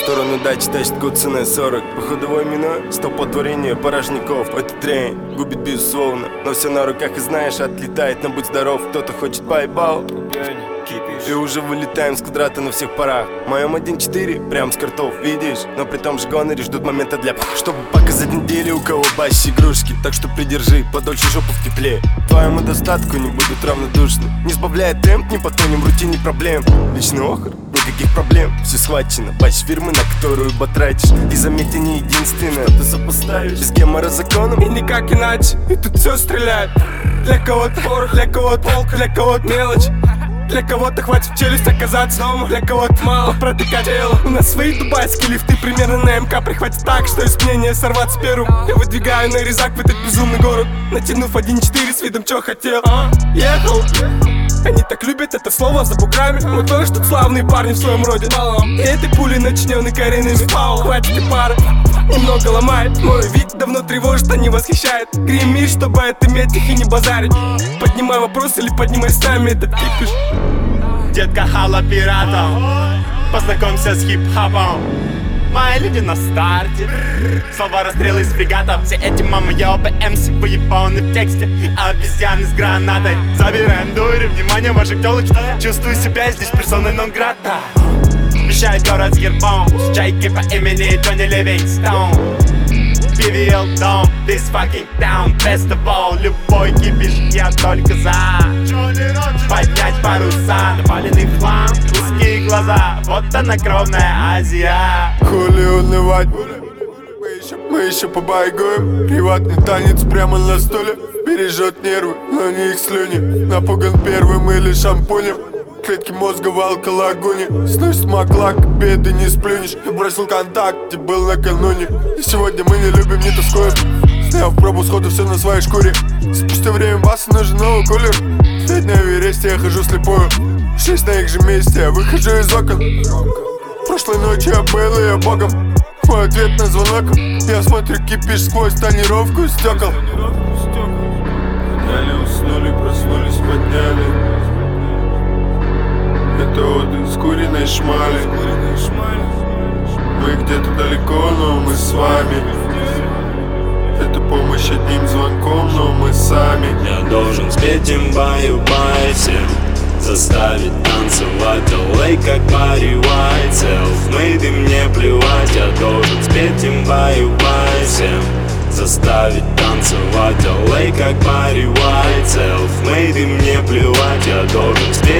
сторону дачи тащит год ценой 40. Походовой миной, стопотворение порожняков. Этот трень губит безусловно, но все на руках и знаешь, отлетает, но будь здоров. Кто-то хочет поебал, и уже вылетаем с квадрата на всех парах. В моем 1.4 прям с картов, видишь? Но при том же гонори ждут момента для чтобы показать неделю, у кого бащи игрушки. Так что придержи подольше жопу в тепле. Твоему достатку не будут равнодушны. Не сбавляя темп, не потонем в рутине проблем. Личный охр, никаких проблем. Все схвачено, бащ фирмы, на которую потратишь. И заметь, не единственное, ты сопоставишь без гемора законом и никак иначе, и тут все стреляет. Для кого-то порох, для кого-то волк, для кого-то мелочь. Для кого-то хватит в челюсть оказаться дома, для кого-то мало протыкать тело. У нас свои дубайские лифты, примерно на МК прихватит так, что из мнения сорваться первым. Я выдвигаю на резак в этот безумный город, натянув 1.4 с видом чё хотел. Ехал. Они так любят это слово за буграми. Мы тоже тут славные парни в своем роде. И этой пулей, начиненной коренными фаул, хватит и пары. Немного ломает, мой вид давно тревожит, а не восхищает. Гремишь, чтобы отыметь их и не базарить. Поднимай вопрос или поднимай сами этот кипиш. Детка хала пиратом, познакомься с хип-хопом. Мои люди на старте, слова расстрелы из фрегатов. Все эти мамоёбы МС выебаны в тексте, а обезьяны с гранатой. Забираем дури, внимание ваших тёлочек. Чувствую себя здесь персоной нон-грата. Вещает город с гербом, с чайки по имени Джонни Ливингстон. PVL дом, this fucking town, festival. Любой кипиш, я только за. Поднять паруса, напаленный в хлам, узкие глаза. Вот она кровная Азия. Хули унывать, мы еще побайгуем. Приватный танец прямо на стуле. Бережет нервы, но не их слюни. Напуган первым или шампунем. Клетки мозга в алколагуне. Сносит маклак, беды не сплюнешь. Я бросил контакт, где был накануне. И сегодня мы не любим, не тоскуем. Сняв пробу, сходу все на своей шкуре. Спустя время басу нужен новый кулер. Стоять на Эвересте, я хожу слепую. 6 на их же месте, я выхожу из окон. Прошлой ночью я был ее богом. Мой ответ на звонок. Я смотрю кипиш сквозь тонировку стекол. Подняли, уснули, проснулись, подняли. Это отдых с куриной шмали. Мы где-то далеко, но мы с вами. Это помощь одним звонком, но мы сами. Я должен спеть им баю-бай всем, заставить танцевать LA, как Барри Уайт. Self-made, и мне плевать. Я должен спеть им баю-бай всем, заставить танцевать LA, как Барри Уайт. Self-made, и мне плевать. Я должен спеть